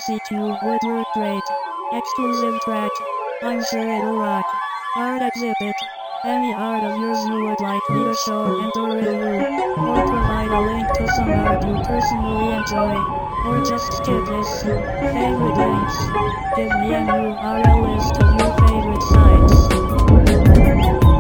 CQ would work great. Exclusive track. I'm sure it'll rock. Art exhibit. Any art of yours you would like me to show and or review. Or provide a link to some art you personally enjoy. Or just skip this. Favorite links. Give me an URL list of your favorite sites.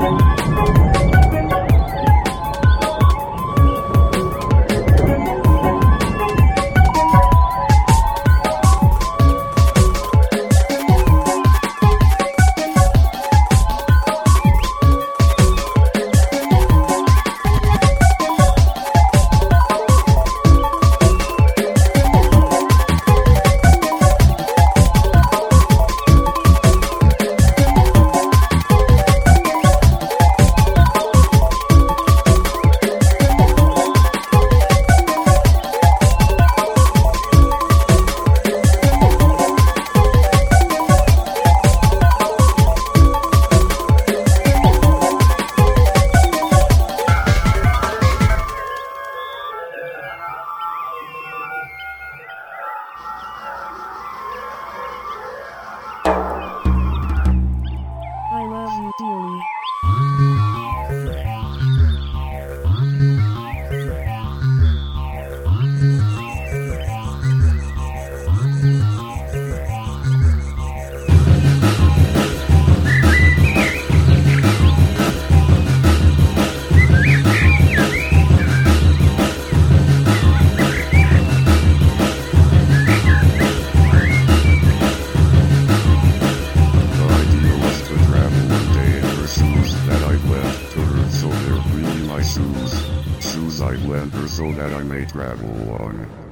I love you dearly. Shoes I lent her so that I may travel on.